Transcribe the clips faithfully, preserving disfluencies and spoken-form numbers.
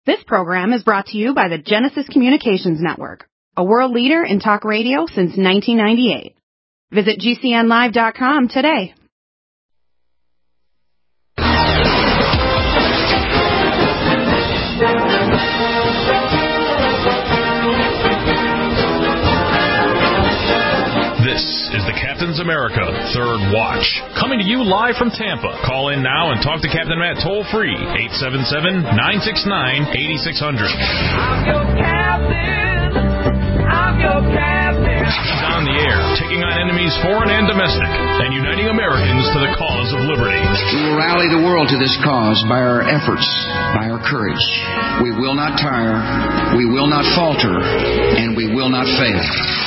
This program is brought to you by the Genesis Communications Network, a world leader in talk radio since nineteen ninety-eight. Visit G C N live dot com today. This is the Captain's America Third Watch, coming to you live from Tampa. Call in now and talk to Captain Matt toll-free, eight seven seven, nine six nine, eight six zero zero. I'm your captain. I'm your captain. He's on the air, taking on enemies foreign and domestic, and uniting Americans to the cause of liberty. We will rally the world to this cause by our efforts, by our courage. We will not tire, we will not falter, and we will not fail.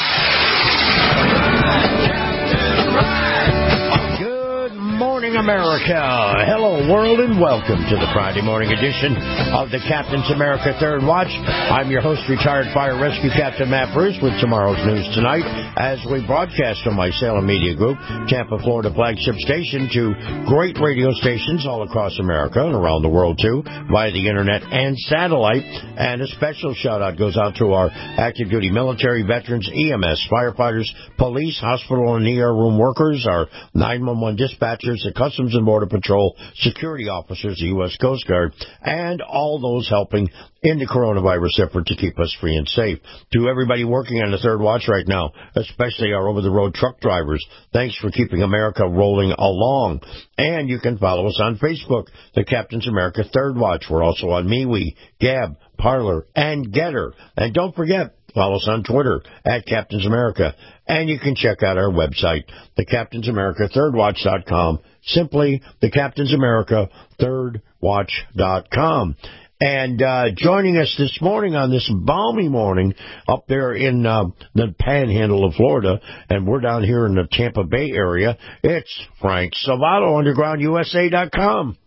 Good morning, America. Hello, world, and welcome to the Friday morning edition of the Captain's America Third Watch. I'm your host, retired fire rescue Captain Matt Bruce, with tomorrow's news tonight as we broadcast from my Salem Media Group, Tampa, Florida flagship station, to great radio stations all across America and around the world, too, via the internet and satellite. And a special shout-out goes out to our active duty military, veterans, E M S, firefighters, police, hospital and E R room workers, our nine one one dispatchers, the Customs and Border Patrol, security officers, the U S Coast Guard, and all those helping in the coronavirus effort to keep us free and safe. To everybody working on the Third Watch right now, especially our over-the-road truck drivers, thanks for keeping America rolling along. And you can follow us on Facebook, the Captain's America Third Watch. We're also on MeWe, Gab, Parler, and Getter. And don't forget, follow us on Twitter, at Captain's America. And you can check out our website, the Captain's America Third Watch dot com. Simply, the Captain's America Third Watch dot com. And uh, joining us this morning on this balmy morning up there in uh, the panhandle of Florida, and we're down here in the Tampa Bay area, it's Frank Salvato, underground U S A dot com.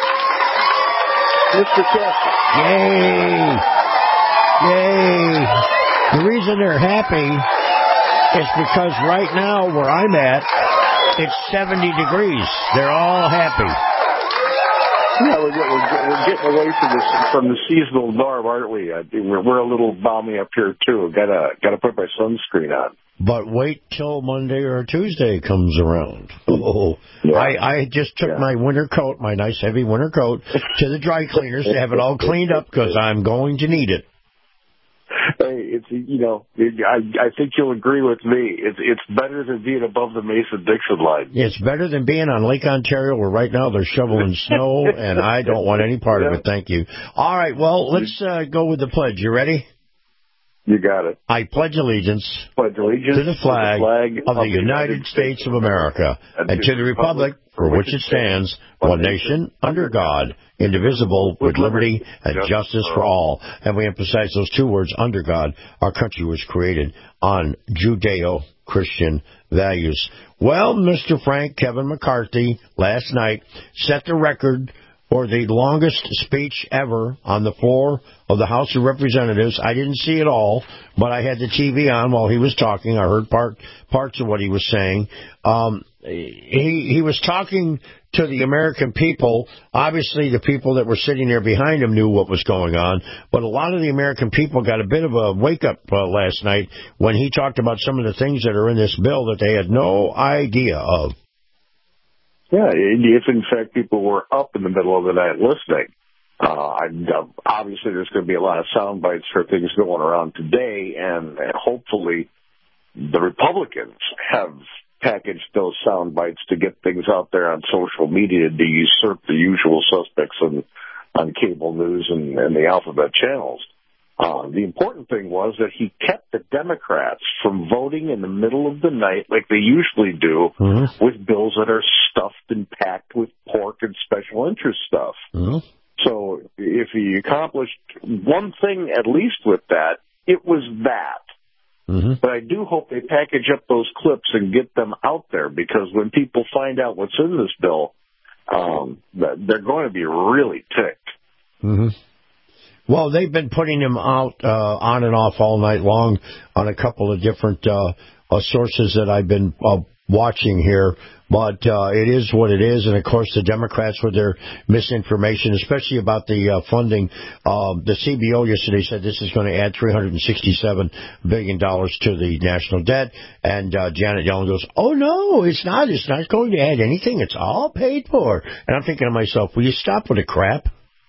Mister Captain. Yay! Yay! The reason they're happy is because right now where I'm at, it's seventy degrees. They're all happy. Yeah, we're, get, we're, we're getting away from the from the seasonal norm, aren't we? I think we're, we're a little balmy up here too. Gotta gotta put my sunscreen on. But wait till Monday or Tuesday comes around. Oh, yeah. I, I just took yeah. my winter coat, my nice heavy winter coat, to the dry cleaners to have it all cleaned up because I'm going to need it. Hey, it's you know, I I think you'll agree with me. It's it's better than being above the Mason-Dixon line. It's better than being on Lake Ontario, where right now they're shoveling snow, and I don't want any part yeah. of it. Thank you. All right, well, let's uh, go with the pledge. You ready? You got it. I pledge allegiance, pledge allegiance to the flag, to the flag of, of the United States of America, and, and to the republic for which it stands, one nation, under God, indivisible, with liberty and justice for all. And we emphasize those two words, under God. Our country was created on Judeo-Christian values. Well, Mister Frank Kevin McCarthy last night set the record for the longest speech ever on the floor of the House of Representatives. I didn't see it all, but I had the T V on while he was talking. I heard part, parts of what he was saying. Um, he, he was talking to the American people. Obviously, the people that were sitting there behind him knew what was going on, but a lot of the American people got a bit of a wake-up uh, last night when he talked about some of the things that are in this bill that they had no idea of. Yeah, if in fact people were up in the middle of the night listening. Uh, obviously, there's going to be a lot of sound bites for things going around today, and, and hopefully the Republicans have packaged those sound bites to get things out there on social media to usurp the usual suspects on, on cable news and, and the alphabet channels. Uh, the important thing was that he kept the Democrats from voting in the middle of the night like they usually do mm-hmm. with bills that are stuffed and packed with pork and special interest stuff. Mm-hmm. So if he accomplished one thing at least with that, it was that. Mm-hmm. But I do hope they package up those clips and get them out there, because when people find out what's in this bill, um, they're going to be really ticked. Mm-hmm. Well, they've been putting him out uh, on and off all night long on a couple of different uh, uh, sources that I've been uh, watching here. But uh, it is what it is, and of course the Democrats with their misinformation, especially about the uh, funding. Um, the C B O yesterday said this is going to add three hundred sixty-seven billion dollars to the national debt, and uh, Janet Yellen goes, "Oh no, it's not. It's not going to add anything. It's all paid for." And I'm thinking to myself, will you stop with the crap?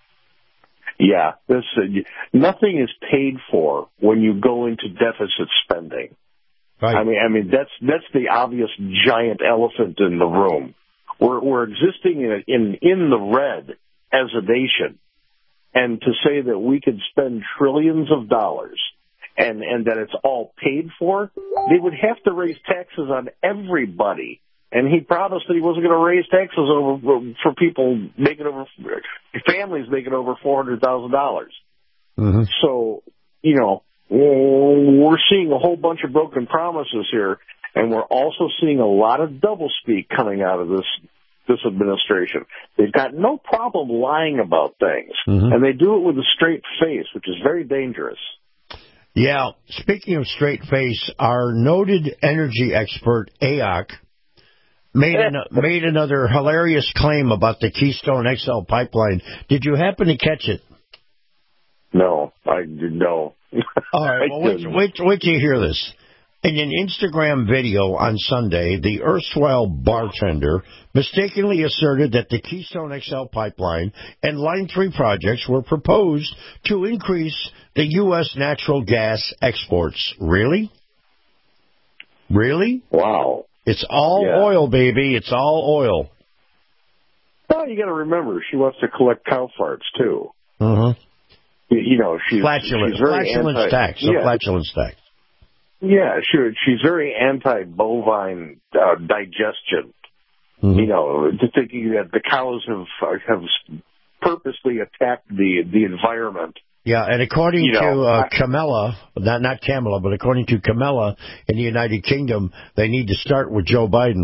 Yeah, this uh, nothing is paid for when you go into deficit spending. Right. I mean, I mean that's that's the obvious giant elephant in the room. We're we're existing in in in the red as a nation, and to say that we could spend trillions of dollars and and that it's all paid for, they would have to raise taxes on everybody. And he promised that he wasn't going to raise taxes over for people making over families making over four hundred thousand dollars. Mm-hmm. So you know. We're seeing a whole bunch of broken promises here, and we're also seeing a lot of doublespeak coming out of this this administration. They've got no problem lying about things, mm-hmm. and they do it with a straight face, which is very dangerous. Yeah, speaking of straight face, our noted energy expert, A O C, made, an, made another hilarious claim about the Keystone X L pipeline. Did you happen to catch it? No, I did no. All right, well, wait, wait, wait till you hear this. In an Instagram video on Sunday, the erstwhile bartender mistakenly asserted that the Keystone X L pipeline and Line three projects were proposed to increase the U S natural gas exports. Really? Really? Wow. It's all yeah. oil, baby. It's all oil. Well, you got to remember, she wants to collect cow farts, too. Uh-huh. You know, she's, flatulence, she's very flatulence anti- tax. Yeah. Flatulence tax. Yeah, sure. She's very anti-bovine uh, digestion. Mm-hmm. You know, to thinking that the cows have have purposely attacked the the environment. Yeah, and according you know, to uh, I, Kamala, not not Kamala, but according to Kamala in the United Kingdom, they need to start with Joe Biden.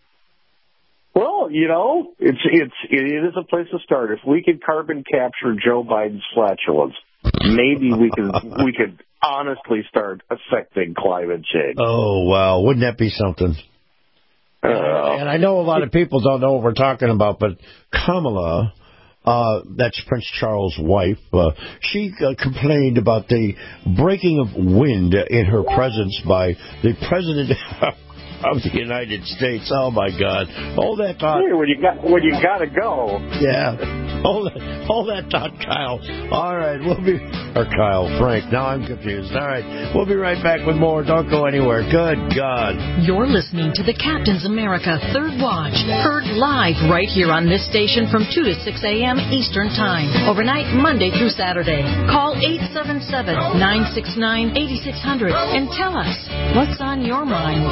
Well, you know, it's it's it is a place to start. If we could carbon capture Joe Biden's flatulence, maybe we could we could honestly start affecting climate change. Oh wow, wouldn't that be something? Uh, and I know a lot of people don't know what we're talking about, but Kamala, uh, that's Prince Charles' wife, uh, she uh, complained about the breaking of wind in her presence by the president of the United States. Oh my God! Hold that thought. Hey, when you got when you gotta go. Yeah. Hold that, hold that thought, Kyle. All right, we'll be or Kyle, Frank. Now I'm confused. All right, we'll be right back with more. Don't go anywhere. Good God. You're listening to the Captain's America Third Watch, heard live right here on this station from two to six a.m. Eastern Time, overnight Monday through Saturday. Call eight seven seven, nine six nine, eight six zero zero and tell us what's on your mind.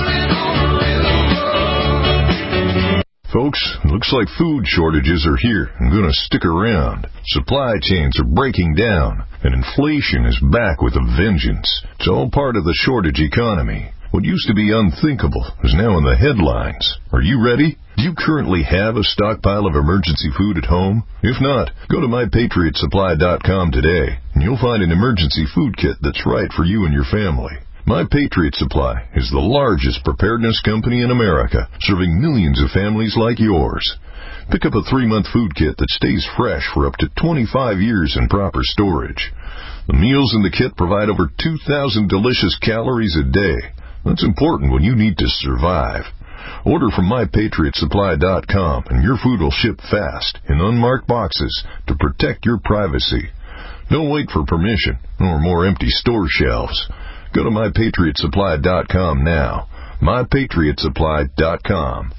Folks, looks like food shortages are here and going to stick around. Supply chains are breaking down, and inflation is back with a vengeance. It's all part of the shortage economy. What used to be unthinkable is now in the headlines. Are you ready? Do you currently have a stockpile of emergency food at home? If not, go to my patriot supply dot com today, and you'll find an emergency food kit that's right for you and your family. My Patriot Supply is the largest preparedness company in America, serving millions of families like yours. Pick up a three-month food kit that stays fresh for up to twenty-five years in proper storage. The meals in the kit provide over two thousand delicious calories a day. That's important when you need to survive. Order from my patriot supply dot com and your food will ship fast in unmarked boxes to protect your privacy. Don't wait for permission or more empty store shelves. Go to my patriot supply dot com now. my patriot supply dot com.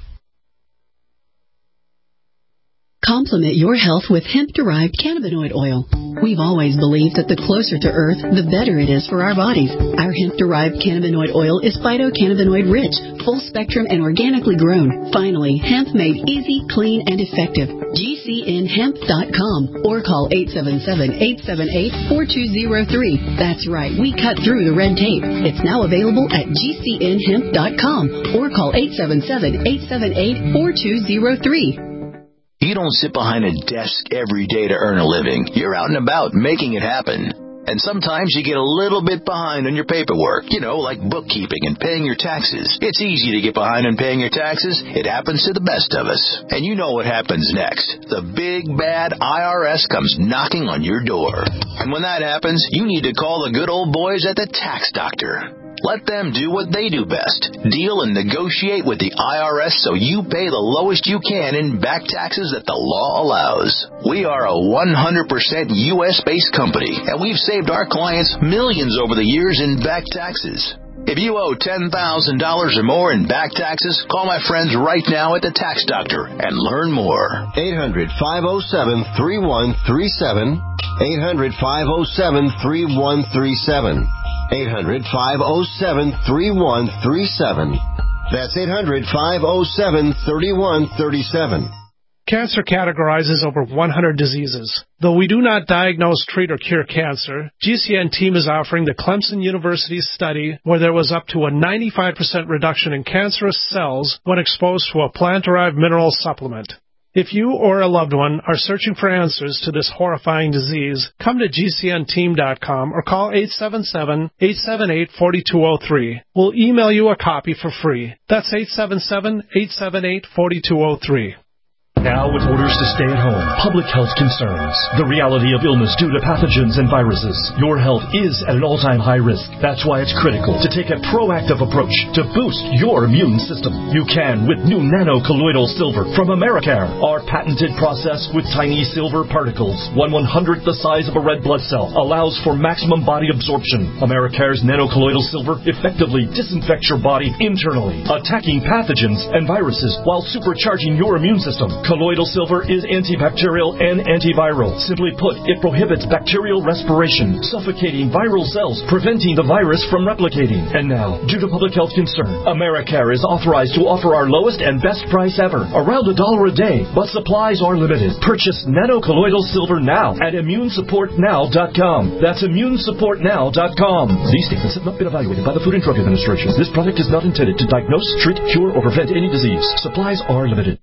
Complement your health with hemp-derived cannabinoid oil. We've always believed that the closer to Earth, the better it is for our bodies. Our hemp-derived cannabinoid oil is phytocannabinoid-rich, full-spectrum, and organically grown. Finally, hemp made easy, clean, and effective. G C N hemp dot com or call eight seven seven, eight seven eight, four two zero three. That's right, we cut through the red tape. It's now available at G C N hemp dot com or call eight seven seven, eight seven eight, four two zero three. You don't sit behind a desk every day to earn a living. You're out and about making it happen. And sometimes you get a little bit behind on your paperwork, you know, like bookkeeping and paying your taxes. It's easy to get behind on paying your taxes. It happens to the best of us. And you know what happens next. The big, bad I R S comes knocking on your door. And when that happens, you need to call the good old boys at the Tax Doctor. Let them do what they do best. Deal and negotiate with the I R S so you pay the lowest you can in back taxes that the law allows. We are a one hundred percent U S-based company, and we've saved our clients millions over the years in back taxes. If you owe ten thousand dollars or more in back taxes, call my friends right now at the Tax Doctor and learn more. eight hundred, five oh seven, three one three seven. eight hundred, five oh seven, three one three seven. eight hundred, five oh seven, three one three seven. That's eight hundred, five oh seven, three one three seven. Cancer categorizes over one hundred diseases. Though we do not diagnose, treat, or cure cancer, G C N team is offering the Clemson University study where there was up to a ninety-five percent reduction in cancerous cells when exposed to a plant-derived mineral supplement. If you or a loved one are searching for answers to this horrifying disease, come to G C N team dot com or call eight seven seven, eight seven eight, four two zero three. We'll email you a copy for free. That's eight seven seven, eight seven eight, four two zero three. Now with orders to stay at home, public health concerns, the reality of illness due to pathogens and viruses, your health is at an all-time high risk. That's why it's critical to take a proactive approach to boost your immune system. You can with new nano-colloidal silver from Americare. Our patented process with tiny silver particles, one one-hundredth the size of a red blood cell, allows for maximum body absorption. Americare's nano-colloidal silver effectively disinfects your body internally, attacking pathogens and viruses while supercharging your immune system. Colloidal silver is antibacterial and antiviral. Simply put, it prohibits bacterial respiration, suffocating viral cells, preventing the virus from replicating. And now, due to public health concern, Americare is authorized to offer our lowest and best price ever, around a dollar a day, but supplies are limited. Purchase nano-colloidal silver now at immune support now dot com. That's immune support now dot com. These statements have not been evaluated by the Food and Drug Administration. This product is not intended to diagnose, treat, cure, or prevent any disease. Supplies are limited.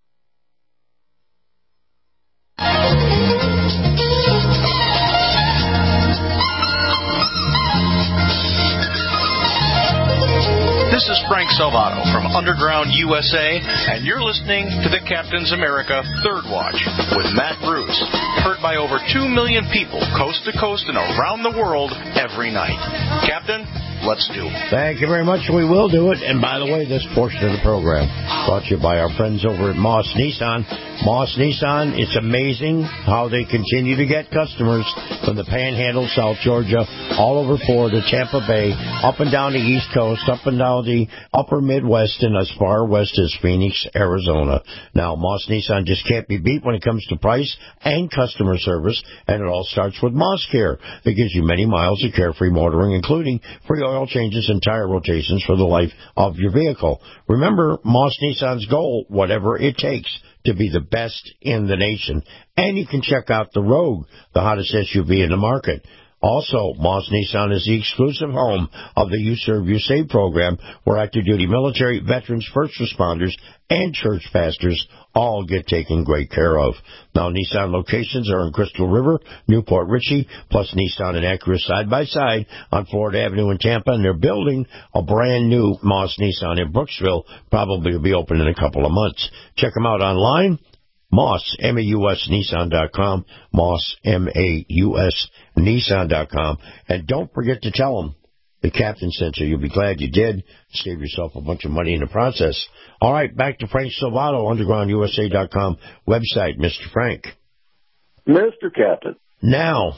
This is Frank Salvato from Underground U S A, and you're listening to the Captain's America Third Watch with Matt Bruce, heard by over two million people coast to coast and around the world every night. Captain, let's do it. Thank you very much. We will do it. And by the way, this portion of the program brought to you by our friends over at Moss Nissan. Moss Nissan, it's amazing how they continue to get customers from the Panhandle, South Georgia, all over Florida, Tampa Bay, up and down the East Coast, up and down the upper Midwest, and as far west as Phoenix, Arizona. Now, Moss Nissan just can't be beat when it comes to price and customer service, and it all starts with Moss Care. That gives you many miles of carefree motoring, including free oil changes and tire rotations for the life of your vehicle. Remember, Moss Nissan's goal, whatever it takes, to be the best in the nation. And you can check out the Rogue, the hottest S U V in the market. Also, Moss Nissan is the exclusive home of the You Serve, You Save program, where active duty military, veterans, first responders, and church pastors all get taken great care of. Now, Nissan locations are in Crystal River, Newport Richey, plus Nissan and Acura side by side on Florida Avenue in Tampa, and they're building a brand new Moss Nissan in Brooksville, probably will be open in a couple of months. Check them out online. Moss, M A U S, Nissan dot com, Moss, M A U S, Nissan dot com. And don't forget to tell them the Captain sent you. You'll be glad you did. Save yourself a bunch of money in the process. All right, back to Frank Salvato, underground U S A dot com website. Mister Frank. Mister Captain. Now,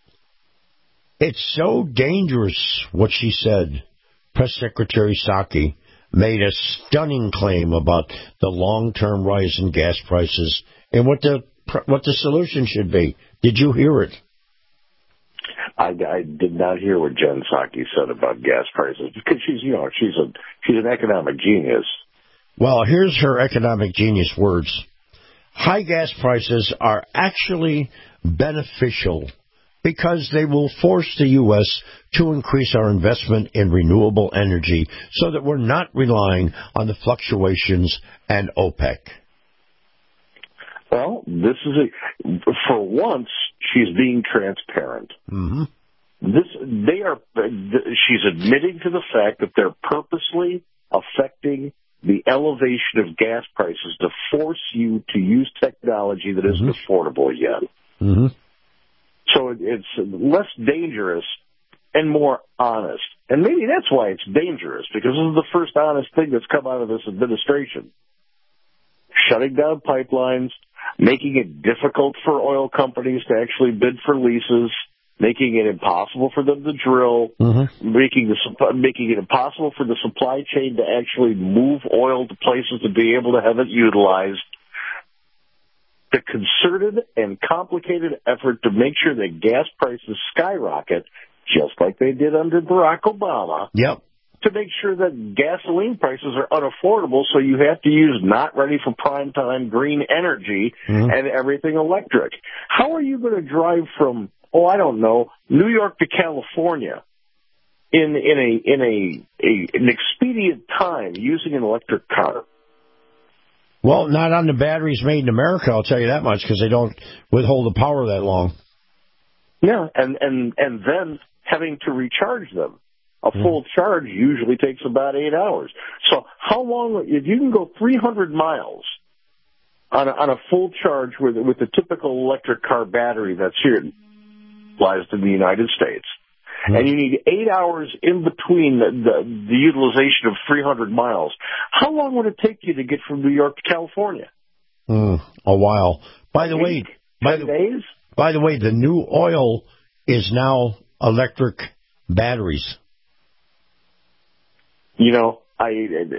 it's so dangerous what she said. Press Secretary Psaki made a stunning claim about the long-term rise in gas prices and what the what the solution should be. Did you hear it? I, I did not hear what Jen Psaki said about gas prices because she's, you know, she's a she's an economic genius. Well, here's her economic genius words. High gas prices are actually beneficial because they will force the U S to increase our investment in renewable energy so that we're not relying on the fluctuations and OPEC. Well, this is a, for once, she's being transparent. Mm-hmm. they are. She's admitting to the fact that they're purposely affecting the elevation of gas prices to force you to use technology that isn't mm-hmm. affordable yet. Mm-hmm. So it's less dangerous and more honest. And maybe that's why it's dangerous, because this is the first honest thing that's come out of this administration. Shutting down pipelines, making it difficult for oil companies to actually bid for leases, making it impossible for them to drill, mm-hmm. making the making it impossible for the supply chain to actually move oil to places to be able to have it utilized. The concerted and complicated effort to make sure that gas prices skyrocket, just like they did under Barack Obama. Yep. To make sure that gasoline prices are unaffordable, so you have to use not ready for prime time green energy mm-hmm. and everything electric. How are you going to drive from, oh, I don't know, New York to California in in a in a, a an expedient time using an electric car? Well, not on the batteries made in America, I'll tell you that much, because they don't withhold the power that long. Yeah, and and and then having to recharge them. A full charge usually takes about eight hours. So how long, if you can go three hundred miles on a, on a full charge with with the typical electric car battery that's here utilized in the United States, mm-hmm. and you need eight hours in between the, the, the utilization of three hundred miles, how long would it take you to get from New York to California? Mm, a while. By the Eight, way, by the, days? by the way, the new oil is now electric batteries. You know, I,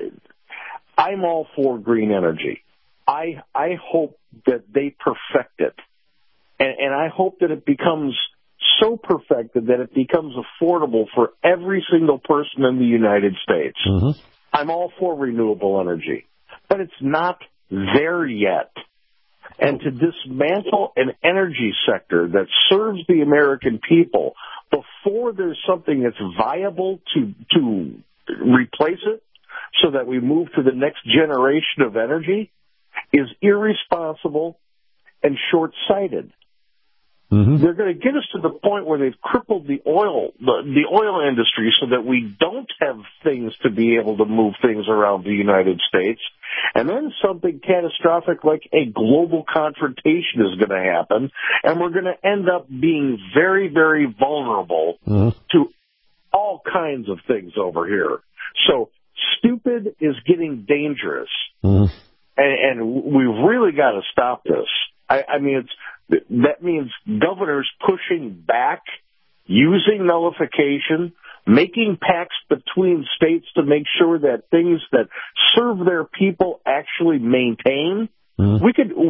I'm all for green energy. I I hope that they perfect it. And, and I hope that it becomes so perfected that it becomes affordable for every single person in the United States. Mm-hmm. I'm all for renewable energy. But it's not there yet. And to dismantle an energy sector that serves the American people before there's something that's viable to to replace it so that we move to the next generation of energy is irresponsible and short-sighted. Mm-hmm. They're going to get us to the point where they've crippled the oil the, the oil industry so that we don't have things to be able to move things around the United States. And then something catastrophic like a global confrontation is going to happen, and we're going to end up being very, very vulnerable mm-hmm. to all kinds of things over here. So stupid is getting dangerous, mm-hmm. and, and we've really got to stop this. I, I mean, it's that means governors pushing back, using nullification, making pacts between states to make sure that things that serve their people actually maintain. Mm-hmm. We could,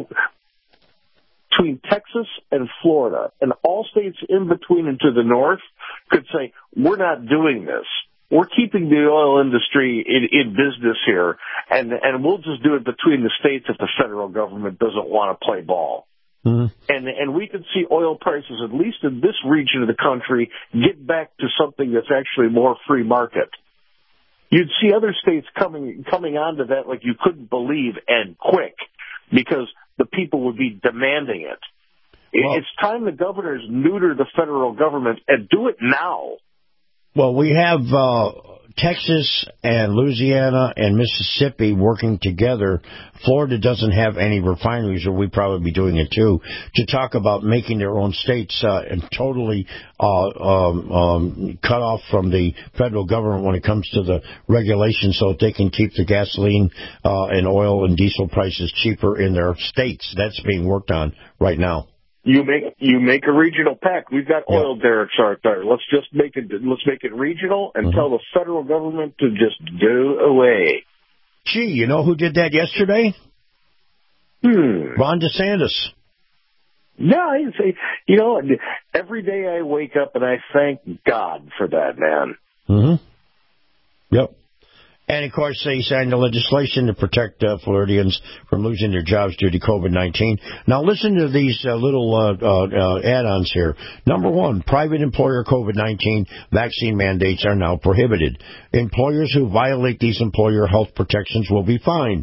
between Texas and Florida, and all states in between and to the north, could say, we're not doing this. We're keeping the oil industry in, in business here, and, and we'll just do it between the states if the federal government doesn't want to play ball. Mm-hmm. And and we could see oil prices, at least in this region of the country, get back to something that's actually more free market. You'd see other states coming coming onto that like you couldn't believe, and quick, because the people would be demanding it. Well, it's time the governors neuter the federal government, and do it now. Well, we have uh, Texas and Louisiana and Mississippi working together. Florida doesn't have any refineries, or we'd probably be doing it too, to talk about making their own states uh, and totally uh, um, um, cut off from the federal government when it comes to the regulations, so that they can keep the gasoline uh, and oil and diesel prices cheaper in their states. That's being worked on right now. You make you make a regional pact. We've got oil yeah. derricks out there. Let's just make it let's make it regional and mm-hmm. tell the federal government to just go away. Gee, you know who did that yesterday? Hmm. Ron DeSantis. No, I say, you know, every day I wake up and I thank God for that, man. Mm-hmm. Yep. And, of course, they signed the legislation to protect uh, Floridians from losing their jobs due to COVID nineteen. Now, listen to these uh, little uh, uh, uh, add-ons here. Number one, private employer COVID nineteen vaccine mandates are now prohibited. Employers who violate these employer health protections will be fined.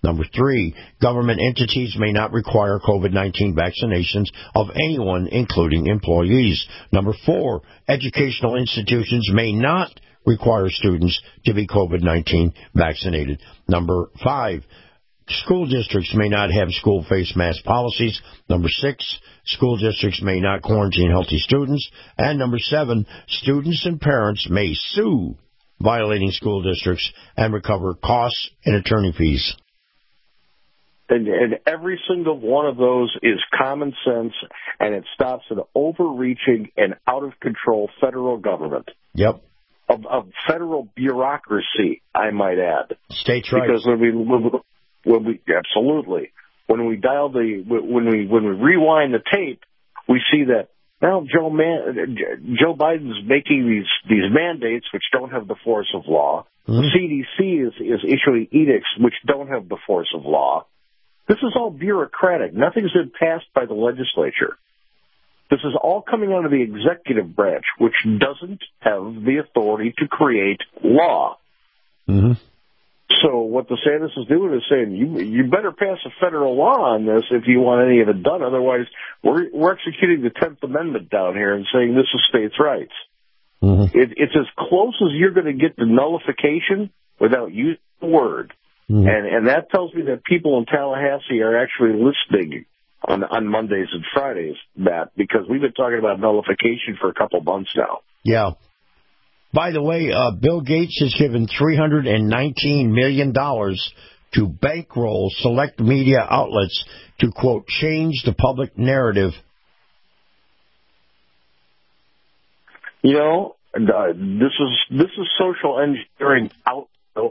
Number three, government entities may not require COVID nineteen vaccinations of anyone, including employees. Number four, educational institutions may not require students to be COVID nineteen vaccinated. Number five, school districts may not have school face mask policies. Number six, school districts may not quarantine healthy students. And number seven, students and parents may sue violating school districts and recover costs and attorney fees. And, and every single one of those is common sense, and it stops an overreaching and out-of-control federal government. Yep. Of, of federal bureaucracy, I might add. States' rights. Because when we, when we, absolutely, when we dial the, when we, when we rewind the tape, we see that now Joe Man, Joe Biden's making these, these mandates which don't have the force of law. Mm-hmm. The C D C is, is issuing edicts which don't have the force of law. This is all bureaucratic. Nothing's been passed by the legislature. This is all coming out of the executive branch, which doesn't have the authority to create law. Mm-hmm. So what DeSantis is doing is saying, you you better pass a federal law on this if you want any of it done. Otherwise, we're, we're executing the tenth Amendment down here and saying this is states' rights. Mm-hmm. It, it's as close as you're going to get to nullification without using the word. Mm-hmm. And, and that tells me that people in Tallahassee are actually listening on, on Mondays and Fridays, Matt, because we've been talking about nullification for a couple months now. Yeah. By the way, uh, Bill Gates has given three hundred nineteen million dollars to bankroll select media outlets to, quote, change the public narrative. You know, uh, this is this is social engineering out.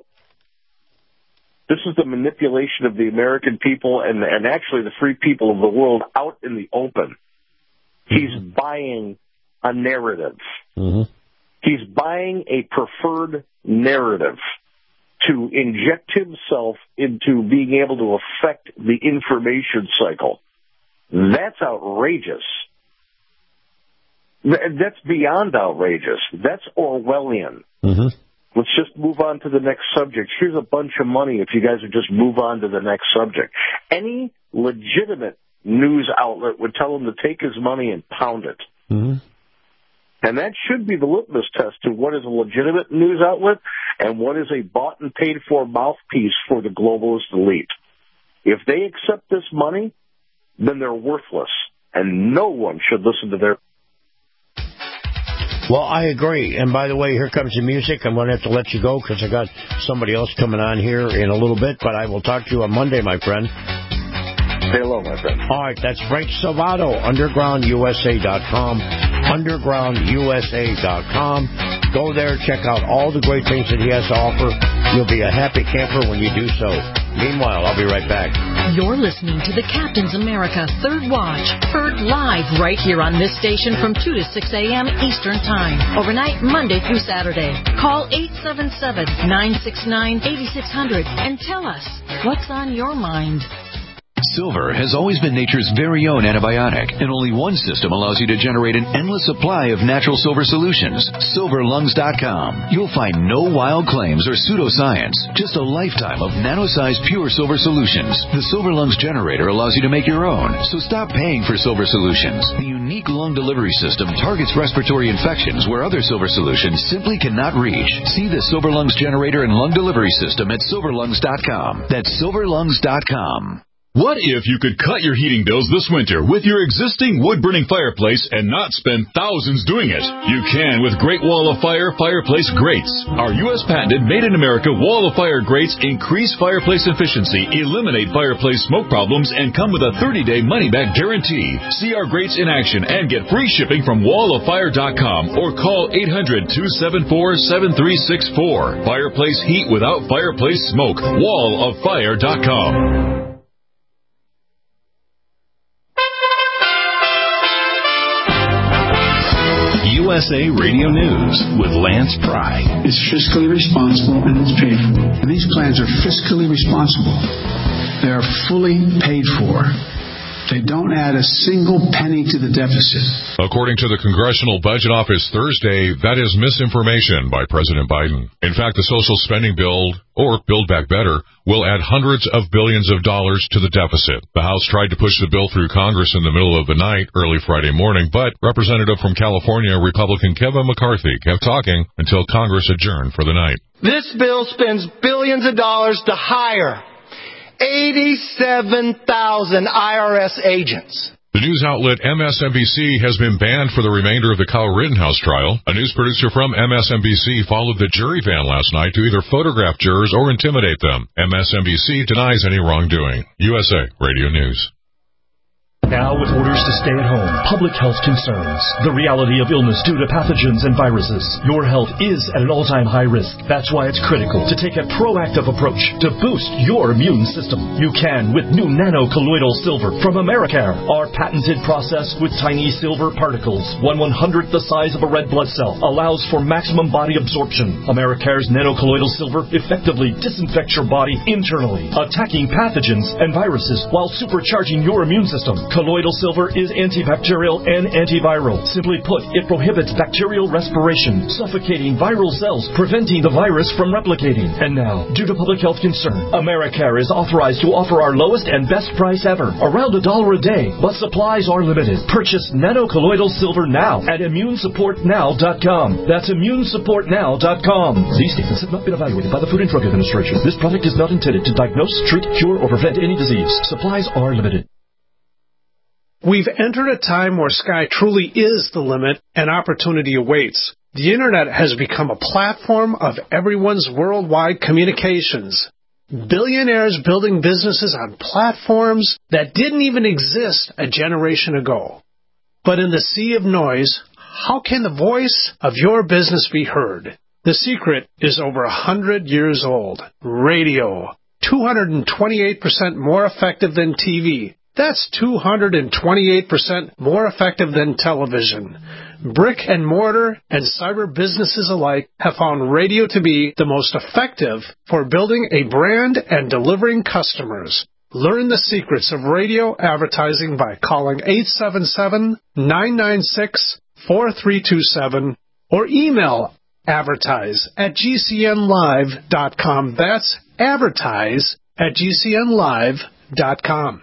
This is the manipulation of the American people and, and actually the free people of the world out in the open. He's mm-hmm. buying a narrative. Mm-hmm. He's buying a preferred narrative to inject himself into being able to affect the information cycle. That's outrageous. That's beyond outrageous. That's Orwellian. Mm-hmm. Let's just move on to the next subject. Here's a bunch of money if you guys would just move on to the next subject. Any legitimate news outlet would tell him to take his money and pound it. Mm-hmm. And that should be the litmus test to what is a legitimate news outlet and what is a bought and paid for mouthpiece for the globalist elite. If they accept this money, then they're worthless, and no one should listen to their... Well, I agree. And by the way, here comes the music. I'm going to have to let you go because I got somebody else coming on here in a little bit, but I will talk to you on Monday, my friend. Say hello, my friend. All right, that's Frank Salvato, underground U S A dot com, underground U S A dot com. Go there, check out all the great things that he has to offer. You'll be a happy camper when you do so. Meanwhile, I'll be right back. You're listening to the Captain's America Third Watch, heard live right here on this station from two to six a.m. Eastern Time, overnight Monday through Saturday. Call eight seven seven, nine six nine, eight six zero zero and tell us what's on your mind. Silver has always been nature's very own antibiotic, and only one system allows you to generate an endless supply of natural silver solutions. silver lungs dot com. You'll find no wild claims or pseudoscience, just a lifetime of nano-sized pure silver solutions. The Silver Lungs generator allows you to make your own, so stop paying for silver solutions. The unique lung delivery system targets respiratory infections where other silver solutions simply cannot reach. See the Silver Lungs generator and lung delivery system at silver lungs dot com. That's silver lungs dot com. What if you could cut your heating bills this winter with your existing wood-burning fireplace and not spend thousands doing it? You can with Great Wall of Fire fireplace grates. Our U S patented made-in-America Wall of Fire grates increase fireplace efficiency, eliminate fireplace smoke problems, and come with a thirty-day money-back guarantee. See our grates in action and get free shipping from wall of fire dot com or call eight hundred, two seven four, seven three six four. Fireplace heat without fireplace smoke. wall of fire dot com. U S A Radio News with Lance Pry. It's fiscally responsible and it's paid for. And these plans are fiscally responsible. They are fully paid for. They don't add a single penny to the deficit. According to the Congressional Budget Office Thursday, that is misinformation by President Biden. In fact, the social spending bill, or Build Back Better, will add hundreds of billions of dollars to the deficit. The House tried to push the bill through Congress in the middle of the night, early Friday morning, but Representative from California, Republican Kevin McCarthy, kept talking until Congress adjourned for the night. This bill spends billions of dollars to hire eighty-seven thousand I R S agents. The news outlet M S N B C has been banned for the remainder of the Kyle Rittenhouse trial. A news producer from M S N B C followed the jury van last night to either photograph jurors or intimidate them. M S N B C denies any wrongdoing. U S A Radio News. Now with orders to stay at home, public health concerns, the reality of illness due to pathogens and viruses. Your health is at an all-time high risk. That's why it's critical to take a proactive approach to boost your immune system. You can with new nano-colloidal silver from Americare. Our patented process with tiny silver particles, one one-hundredth the size of a red blood cell, allows for maximum body absorption. Americare's nano-colloidal silver effectively disinfects your body internally, attacking pathogens and viruses while supercharging your immune system. Colloidal silver is antibacterial and antiviral. Simply put, it prohibits bacterial respiration, suffocating viral cells, preventing the virus from replicating. And now, due to public health concern, Americare is authorized to offer our lowest and best price ever, around a dollar a day, but supplies are limited. Purchase nano-colloidal silver now at immune support now dot com. That's immune support now dot com. These statements have not been evaluated by the Food and Drug Administration. This product is not intended to diagnose, treat, cure, or prevent any disease. Supplies are limited. We've entered a time where sky truly is the limit and opportunity awaits. The Internet has become a platform of everyone's worldwide communications. Billionaires building businesses on platforms that didn't even exist a generation ago. But in the sea of noise, how can the voice of your business be heard? The secret is over a hundred years old. Radio. two hundred twenty-eight percent more effective than T V. That's two hundred twenty-eight percent more effective than television. Brick and mortar and cyber businesses alike have found radio to be the most effective for building a brand and delivering customers. Learn the secrets of radio advertising by calling eight seven seven, nine nine six, four three two seven or email advertise at g c n live dot com. That's advertise at g c n live dot com.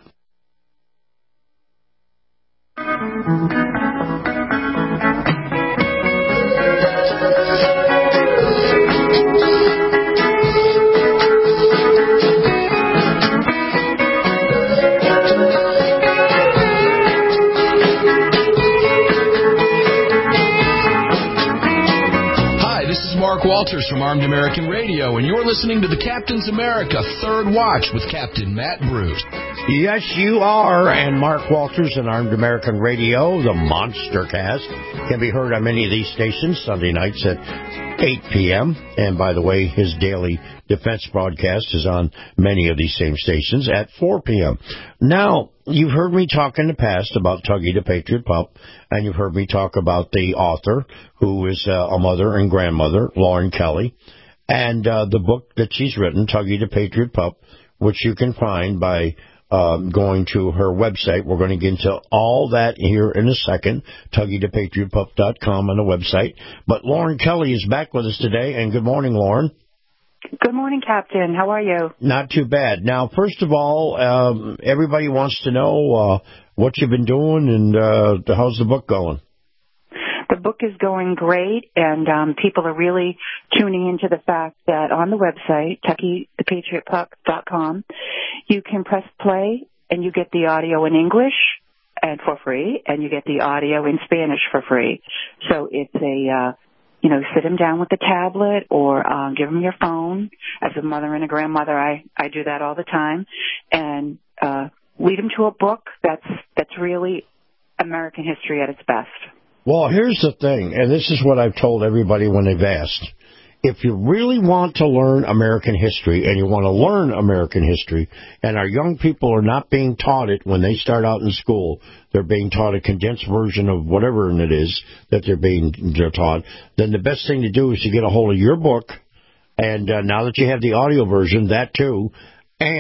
Mark Walters from Armed American Radio, and you're listening to the Captain's America Third Watch with Captain Matt Bruce. Yes, you are. And Mark Walters and Armed American Radio, the Monster Cast, can be heard on many of these stations Sunday nights at eight p.m. And by the way, his daily defense broadcast is on many of these same stations at four p.m. Now, you've heard me talk in the past about Tuggy the Patriot Pup, and you've heard me talk about the author, who is uh, a mother and grandmother, Lauren Kelly, and uh, the book that she's written, Tuggy the Patriot Pup, which you can find by uh, going to her website. We're going to get into all that here in a second, tuggy the patriot pup dot com on the website. But Lauren Kelly is back with us today, and good morning, Lauren. Good morning, Captain. How are you? Not too bad. Now, first of all, um, everybody wants to know uh, what you've been doing and uh, how's the book going? The book is going great, and um, people are really tuning into the fact that on the website, tuggy the patriot pup dot com, you can press play and you get the audio in English and for free, and you get the audio in Spanish for free. So it's a... Uh, You know, sit him down with the tablet or uh, give him your phone. As a mother and a grandmother, I, I do that all the time. And uh, lead him to a book that's that's really American history at its best. Well, here's the thing, and this is what I've told everybody when they've asked. If you really want to learn American history, and you want to learn American history, and our young people are not being taught it when they start out in school, they're being taught a condensed version of whatever it is that they're being they're taught, then the best thing to do is to get a hold of your book, and uh, now that you have the audio version, that too, and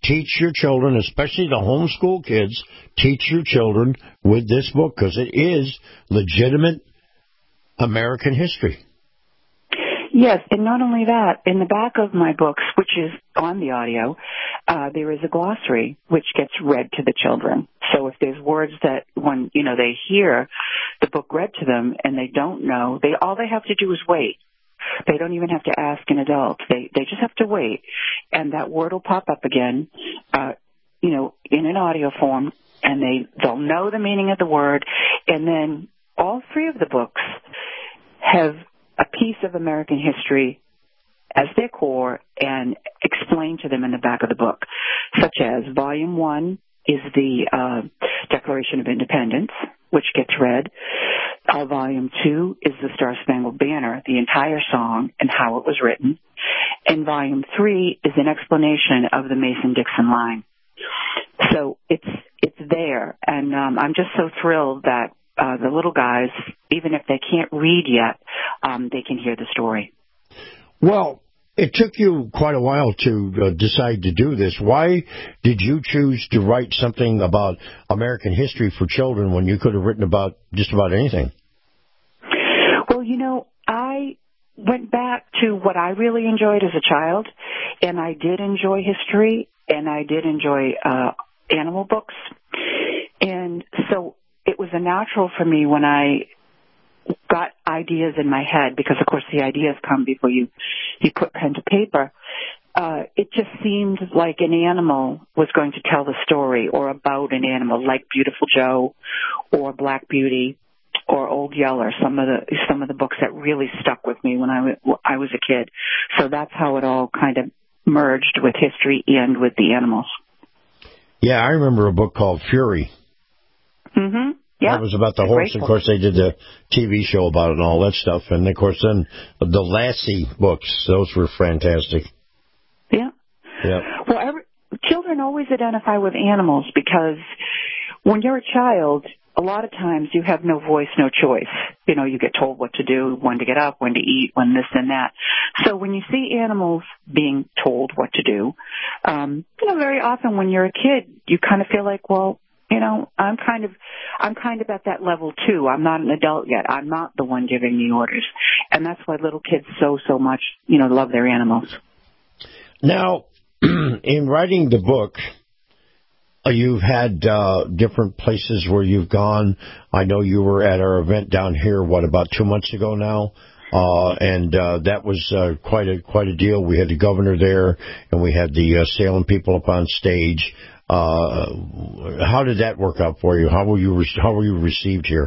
teach your children, especially the homeschool kids, teach your children with this book because it is legitimate American history. Yes, and not only that, in the back of my books, which is on the audio, uh, there is a glossary which gets read to the children. So if there's words that when, you know, they hear the book read to them and they don't know, they all they have to do is wait. They don't even have to ask an adult. They they just have to wait, and that word will pop up again, uh, you know, in an audio form, and they they'll know the meaning of the word, and then all three of the books have a piece of American history as their core and explained to them in the back of the book, such as Volume One is the uh, Declaration of Independence, which gets read. Uh, volume Two is the Star-Spangled Banner, the entire song and how it was written. And Volume Three is an explanation of the Mason-Dixon line. So it's it's there, and um, I'm just so thrilled that uh, the little guys, even if they can't read yet, um, they can hear the story. Well, it took you quite a while to uh, decide to do this. Why did you choose to write something about American history for children when you could have written about just about anything? Well, you know, I went back to what I really enjoyed as a child, and I did enjoy history, and I did enjoy uh, animal books. And so it was a natural for me when I got ideas in my head, because of course the ideas come before you, you put pen to paper. Uh, it just seemed like an animal was going to tell the story, or about an animal, like Beautiful Joe, or Black Beauty, or Old Yeller. Some of the some of the books that really stuck with me when I, w- I was a kid. So that's how it all kind of merged with history and with the animals. Yeah, I remember a book called Fury. Mm-hmm. Yeah, that was about the horse. Of course, they did the T V show about it and all that stuff. And, of course, then the Lassie books, those were fantastic. Yeah. Yeah. Well, every, children always identify with animals because when you're a child, a lot of times you have no voice, no choice. You know, you get told what to do, when to get up, when to eat, when this and that. So when you see animals being told what to do, um, you know, very often when you're a kid, you kind of feel like, well, you know, I'm kind of, I'm kind of at that level too. I'm not an adult yet. I'm not the one giving the orders. And that's why little kids so, so much, you know, love their animals. Now, in writing the book, you've had uh, different places where you've gone. I know you were at our event down here, what, about two months ago now? Uh, and uh, that was uh, quite a quite a deal. We had the governor there, and we had the uh, Salem people up on stage. Uh, how did that work out for you? How were you re- how were you received here?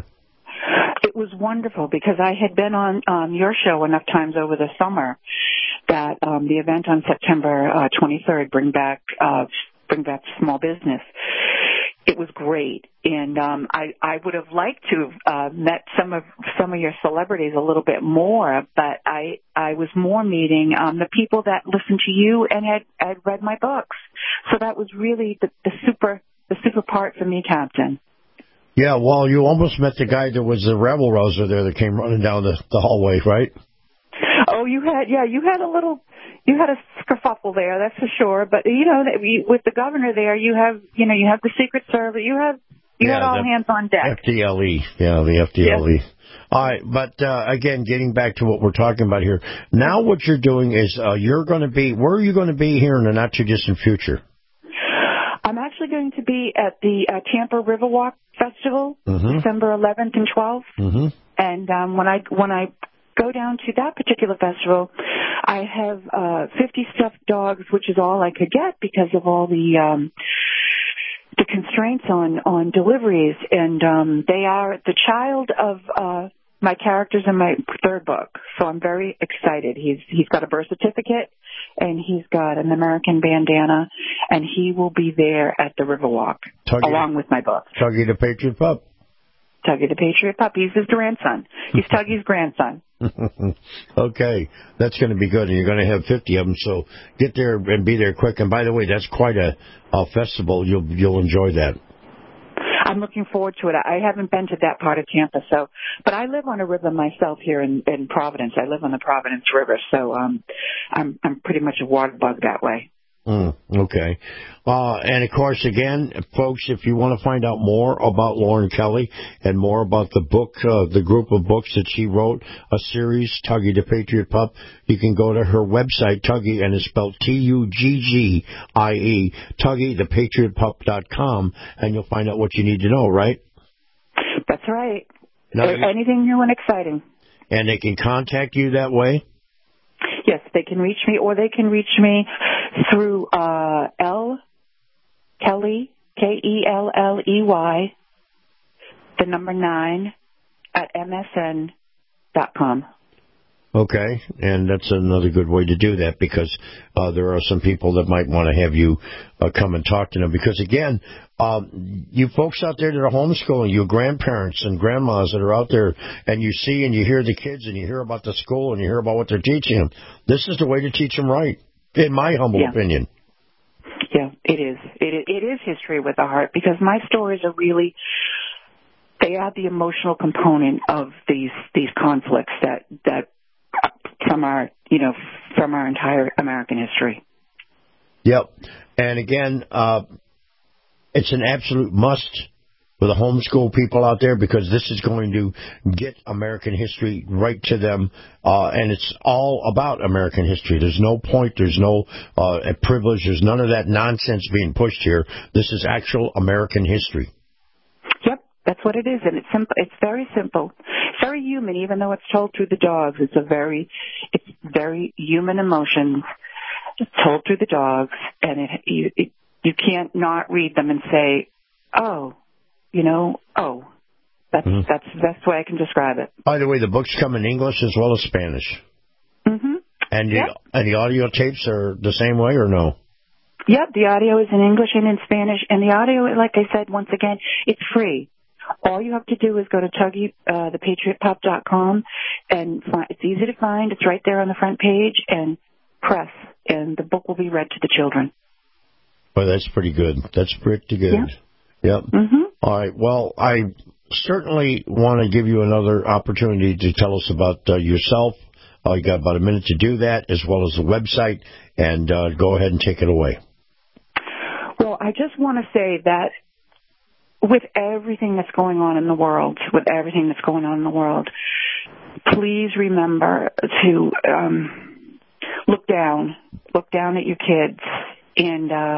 It was wonderful because I had been on um, your show enough times over the summer that um, the event on September uh, twenty-third, Bring Back uh, Bring Back Small Business. It was great, and um, I, I would have liked to have uh, met some of some of your celebrities a little bit more, but I I was more meeting um, the people that listened to you and had, had read my books. So that was really the, the super the super part for me, Captain. Yeah, well, you almost met the guy that was the rabble rouser there that came running down the, the hallway, right? Oh, you had yeah, you had a little. You had a kerfuffle there, that's for sure. But you know, with the governor there, you have, you know, you have the Secret Service. You have, you yeah, had all hands on deck. F D L E, yeah, the F D L E. Yeah. All right, but uh, again, getting back to what we're talking about here. Now, what you're doing is uh, you're going to be. Where are you going to be here in the not too distant future? I'm actually going to be at the uh, Tampa Riverwalk Festival, mm-hmm. December eleventh and twelfth. Mm-hmm. And um, when I when I go down to that particular festival, I have uh, fifty stuffed dogs, which is all I could get because of all the um, the constraints on, on deliveries. And um, they are the child of uh, my characters in my third book. So I'm very excited. He's he's got a birth certificate, and he's got an American bandana, and he will be there at the Riverwalk Tuggy, along with my book. Tuggy the Patriot Pup. Tuggy the Patriot Pup. He's his grandson. He's Tuggy's grandson. Okay, that's going to be good, and you're going to have fifty of them. So get there and be there quick. And by the way, that's quite a, a festival. You'll you'll enjoy that. I'm looking forward to it. I haven't been to that part of Tampa, so but I live on a river myself here in, in Providence. I live on the Providence River, so um, I'm I'm pretty much a water bug that way. Mm, okay. Uh, and, of course, again, folks, if you want to find out more about Lauren Kelly and more about the book, uh, the group of books that she wrote, a series, Tuggy the Patriot Pup, you can go to her website, Tuggy, and it's spelled T U G G I E, Tuggy the Patriot Pup dot com, and you'll find out what you need to know, right? That's right. Now, anything new and exciting. And they can contact you that way? Yes, they can reach me, or they can reach me through uh, L. Kelly, K E L L E Y, the number nine, at M S N dot com. Okay, and that's another good way to do that, because uh, there are some people that might want to have you uh, come and talk to them. Because, again, um, you folks out there that are homeschooling, you grandparents and grandmas that are out there, and you see and you hear the kids and you hear about the school and you hear about what they're teaching them, this is the way to teach them right, in my humble yeah. opinion. Yeah, it is. It, it is history with a heart, because my stories are really, they add the emotional component of these these conflicts that that from our, you know, from our entire American history. Yep. And again, uh, it's an absolute must for the homeschool people out there, because this is going to get American history right to them. Uh, and it's all about American history. There's no point, there's no uh, privilege, there's none of that nonsense being pushed here. This is actual American history. Yep. That's what it is, and it's simple. It's very simple. It's very human, even though it's told through the dogs. It's a very, it's very human emotions. It's told through the dogs, and it you it, you can't not read them and say, oh, you know, oh. That's mm-hmm. that's the best way I can describe it. By the way, the books come in English as well as Spanish. Mm-hmm. And the, yep. and the audio tapes are the same way, or no? Yep, the audio is in English and in Spanish, and the audio, like I said, once again, it's free. All you have to do is go to Tuggy, uh, the Patriot Pup dot com, and find, it's easy to find. It's right there on the front page, and press, and the book will be read to the children. Well, that's pretty good. That's pretty good. Yep. Yep. Mm-hmm. All right. Well, I certainly want to give you another opportunity to tell us about uh, yourself. Uh, you got about a minute to do that, as well as the website, and uh, go ahead and take it away. Well, I just want to say that with everything that's going on in the world, with everything that's going on in the world, please remember to um, look down, look down at your kids, and uh,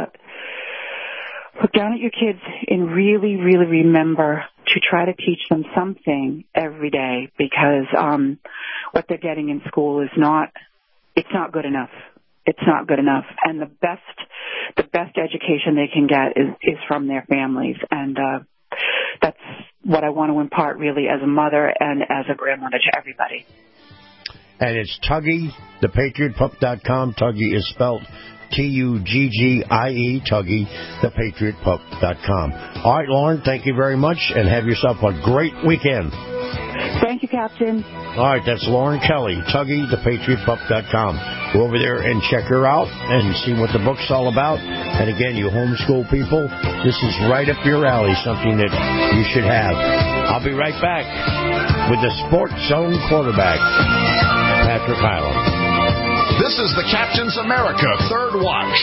look down at your kids and really, really remember to try to teach them something every day, because um, what they're getting in school is not, it's not good enough. It's not good enough. And the best, the best education they can get is, is from their families. And uh, that's what I want to impart, really, as a mother and as a grandmother to everybody. And it's Tuggy, the Patriot Pup dot com. Tuggy is spelled T U G G I E, Tuggy, the Patriot Pup dot com. All right, Lauren, thank you very much, and have yourself a great weekend. Thank you, Captain. All right, that's Lauren Kelly, Tuggy, the Patriot Pup dot com. Go over there and check her out and see what the book's all about. And again, you homeschool people, this is right up your alley, something that you should have. I'll be right back with the Sports Zone quarterback, Patrick Highland. This is the Captain's America Third Watch.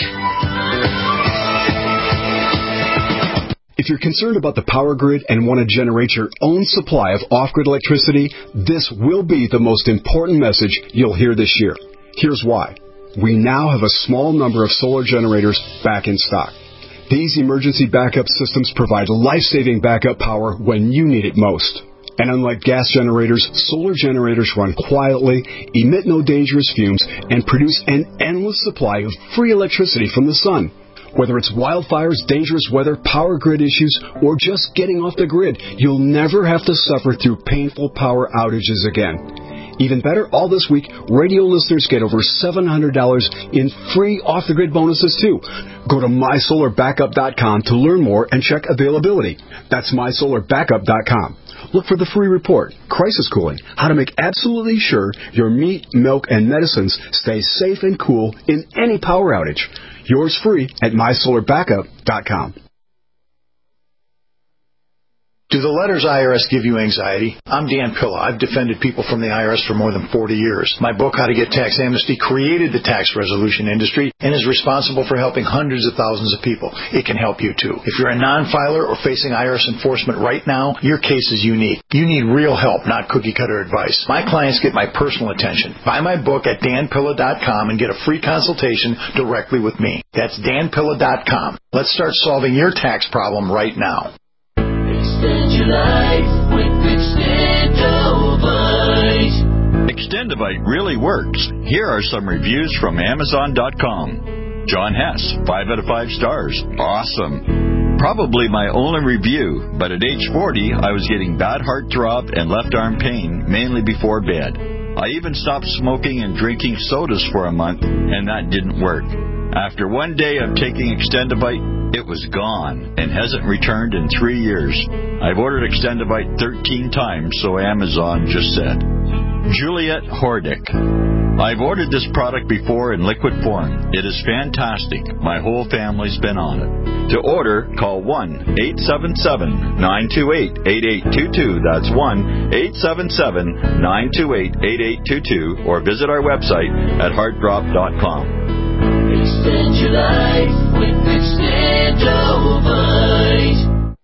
If you're concerned about the power grid and want to generate your own supply of off-grid electricity, this will be the most important message you'll hear this year. Here's why. We now have a small number of solar generators back in stock. These emergency backup systems provide life-saving backup power when you need it most. And unlike gas generators, solar generators run quietly, emit no dangerous fumes, and produce an endless supply of free electricity from the sun. Whether it's wildfires, dangerous weather, power grid issues, or just getting off the grid, you'll never have to suffer through painful power outages again. Even better, all this week, radio listeners get over seven hundred dollars in free off-the-grid bonuses, too. Go to my solar backup dot com to learn more and check availability. That's my solar backup dot com. Look for the free report, Crisis Cooling, how to make absolutely sure your meat, milk, and medicines stay safe and cool in any power outage. Yours free at my solar backup dot com. Do the letters I R S give you anxiety? I'm Dan Pilla. I've defended people from the I R S for more than forty years. My book, How to Get Tax Amnesty, created the tax resolution industry and is responsible for helping hundreds of thousands of people. It can help you, too. If you're a non-filer or facing I R S enforcement right now, your case is unique. You need real help, not cookie-cutter advice. My clients get my personal attention. Buy my book at dan pilla dot com and get a free consultation directly with me. That's dan pilla dot com. Let's start solving your tax problem right now. Extend your life with Extendovite. Extendovite really works. Here are some reviews from Amazon dot com. John Hess, five out of five stars. Awesome. Probably my only review, but at age forty, I was getting bad heart throb and left arm pain, mainly before bed. I even stopped smoking and drinking sodas for a month, and that didn't work. After one day of taking Extendovite, it was gone and hasn't returned in three years. I've ordered Extendovite thirteen times, so Amazon just said. Juliet Hordick. I've ordered this product before in liquid form. It is fantastic. My whole family's been on it. To order, call one eight seven seven, nine two eight, eight eight two two. That's one eight seven seven, nine two eight, eight eight two two, or visit our website at heart drop dot com. Extend your life with Extendovite.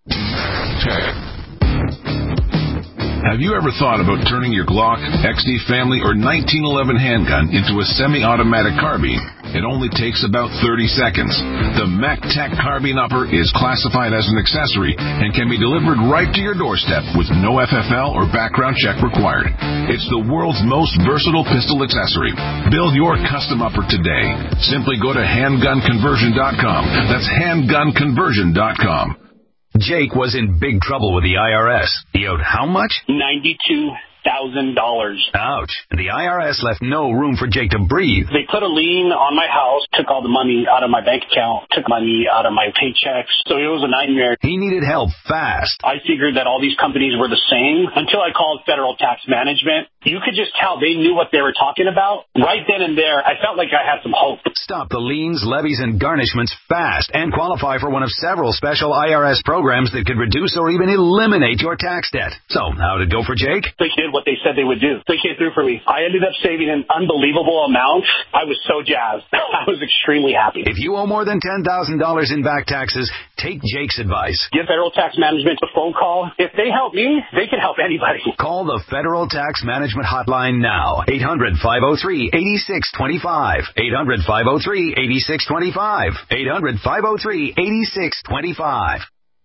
Have you ever thought about turning your Glock, X D Family, or nineteen eleven handgun into a semi-automatic carbine? It only takes about thirty seconds. The MacTac Carbine Upper is classified as an accessory and can be delivered right to your doorstep with no F F L or background check required. It's the world's most versatile pistol accessory. Build your custom upper today. Simply go to handgun conversion dot com. That's handgun conversion dot com. Jake was in big trouble with the I R S. He owed how much? ninety-two thousand dollars. Ouch. And the I R S left no room for Jake to breathe. They put a lien on my house, took all the money out of my bank account, took money out of my paychecks. So it was a nightmare. He needed help fast. I figured that all these companies were the same until I called Federal Tax Management. You could just tell they knew what they were talking about. Right then and there, I felt like I had some hope. Stop the liens, levies, and garnishments fast and qualify for one of several special I R S programs that could reduce or even eliminate your tax debt. So, how did it go for Jake? They did what they said they would do. They came through for me. I ended up saving an unbelievable amount. I was so jazzed. I was extremely happy. If you owe more than ten thousand dollars in back taxes, take Jake's advice. Give Federal Tax Management a phone call. If they help me, they can help anybody. Call the Federal Tax Management Hotline now. eight hundred, five oh three, eight six two five. eight hundred, five oh three, eight six two five. eight hundred, five oh three, eight six two five.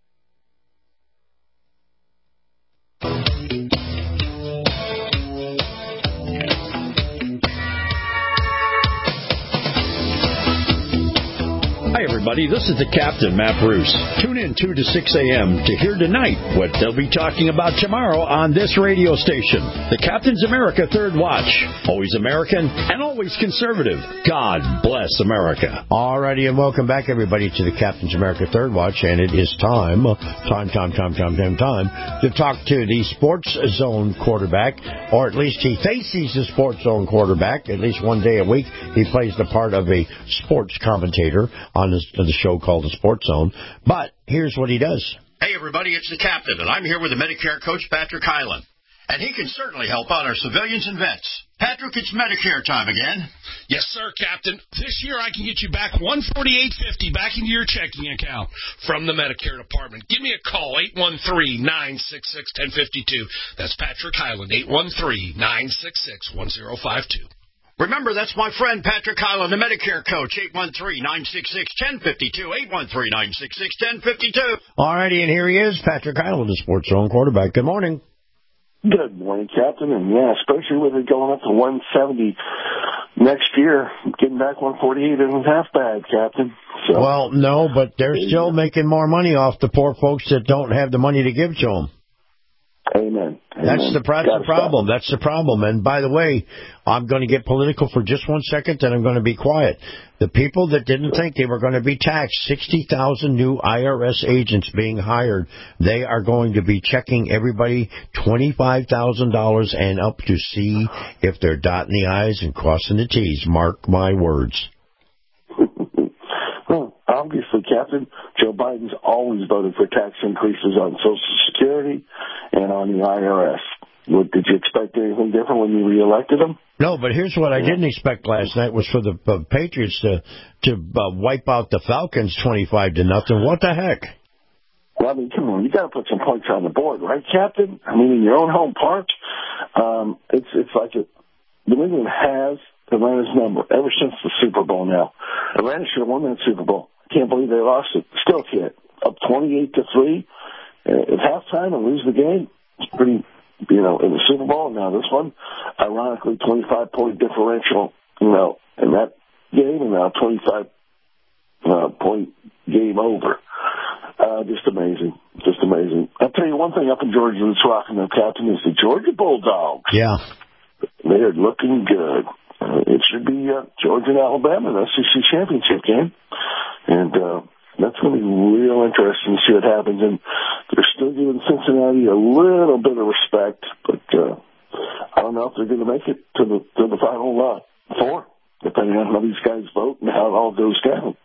Hi, everybody. This is the Captain, Matt Bruce. Tune in two to six a.m. to hear tonight what they'll be talking about tomorrow on this radio station. The Captain's America Third Watch. Always American and always conservative. God bless America. All righty, and welcome back, everybody, to the Captain's America Third Watch. And it is time, time, time, time, time, time, time to talk to the Sports Zone quarterback, or at least he faces the Sports Zone quarterback. At least one day a week, he plays the part of a sports commentator on the, the show called The Sports Zone. But here's what he does. Hey, everybody, it's the Captain, and I'm here with the Medicare coach, Patrick Hyland. And he can certainly help out our civilians and vets. Patrick, it's Medicare time again. Yes, sir, Captain. This year I can get you back one hundred forty-eight fifty back into your checking account from the Medicare department. Give me a call, eight one three, nine six six, one zero five two. That's Patrick Hyland, eight one three, nine six six, one zero five two. Remember, that's my friend Patrick Hyland, the Medicare coach, eight one three, nine six six, one zero five two, eight one three, nine six six, one zero five two. All righty, and here he is, Patrick Hyland, the Sports Zone quarterback. Good morning. Good morning, Captain. And, yeah, especially with it going up to one seventy next year, getting back one forty-eight isn't half bad, Captain. So, well, no, but they're still making more money off the poor folks that don't have the money to give to them. Amen. That's the, that's the problem. That's the problem. And by the way, I'm going to get political for just one second, then I'm going to be quiet. The people that didn't think they were going to be taxed, sixty thousand new I R S agents being hired, they are going to be checking everybody twenty-five thousand dollars and up to see if they're dotting the I's and crossing the T's. Mark my words. Well, obviously, Captain, Joe Biden's always voted for tax increases on Social Security and on the I R S. What, did you expect anything different when you reelected him? No, but here's what I didn't expect last night was for the uh, Patriots to to uh, wipe out the Falcons twenty-five to nothing. What the heck? Well, I mean, come on, you got to put some points on the board, right, Captain? I mean, in your own home park, um, it's it's like a, New England has Atlanta's number ever since the Super Bowl. Now, Atlanta should have won that Super Bowl. Can't believe they lost it. Still can't. Up twenty-eight to three uh, at halftime and lose the game. It's pretty. You know, in the Super Bowl, now this one, ironically, twenty-five point differential, you know, in that game, and now twenty-five uh, point game over. Uh, just amazing. Just amazing. I'll tell you one thing up in Georgia that's rocking the Captain is the Georgia Bulldogs. Yeah. They are looking good. Uh, it should be uh, Georgia and Alabama in the S E C championship game. And, uh, that's going to be real interesting to see what happens. And they're still giving Cincinnati a little bit of respect, but uh, I don't know if they're going to make it to the to the final uh, four, depending on how these guys vote and how it all goes down.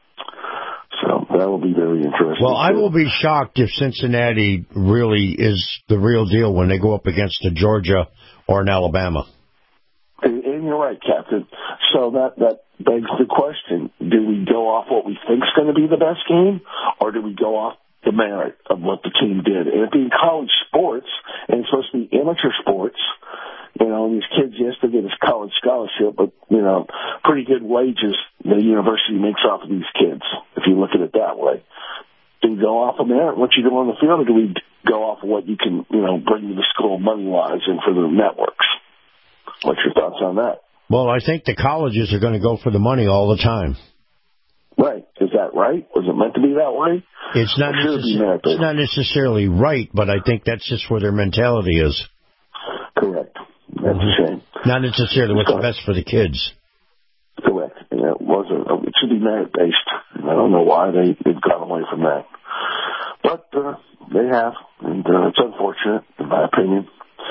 So that will be very interesting. Well, I will be shocked if Cincinnati really is the real deal when they go up against a Georgia or an Alabama. And, and you're right, Captain. So that, that begs the question, do we go off what we think is going to be the best game, or do we go off the merit of what the team did? And it being college sports, and it's supposed to be amateur sports, you know, and these kids, yes, they get this college scholarship, but, you know, pretty good wages the university makes off of these kids, if you look at it that way. Do we go off of merit, what you do on the field, or do we go off of what you can, you know, bring to the school money-wise and for the networks? What's your thoughts on that? Well, I think the colleges are going to go for the money all the time. Right. Is that right? Was it meant to be that way? It's not, necessar- it's not necessarily right, but I think that's just where their mentality is. Correct. That's mm-hmm. a shame. Not necessarily what's the best for the kids. Correct. And it, wasn't, it should be merit-based. I don't know why they, they've gone away from that. But uh, they have, and uh, it's unfortunate, in my opinion.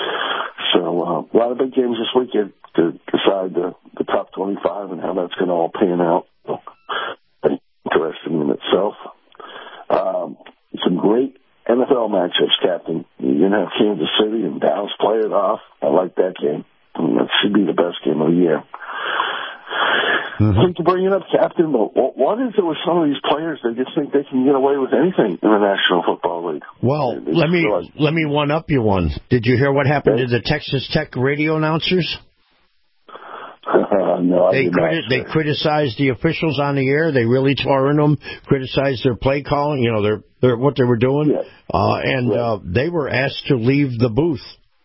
So uh, a lot of big games this weekend to decide the, the top twenty-five and how that's going to all pan out. So, interesting in itself. Um, some great N F L matchups, Captain. You're going to have Kansas City and Dallas play it off. I like that game. I mean, that should be the best game of the year. Mm-hmm. I hate to bring it up, Captain, but what is it with some of these players? They just think they can get away with anything in the National Football League. Well, they, they let me like, let me one up you one. Did you hear what happened okay. to the Texas Tech radio announcers? Uh, no, they criti- they criticized the officials on the air. They really tore in them. Criticized their play calling. You know, their their what they were doing, yeah. uh, and right. uh, they were asked to leave the booth.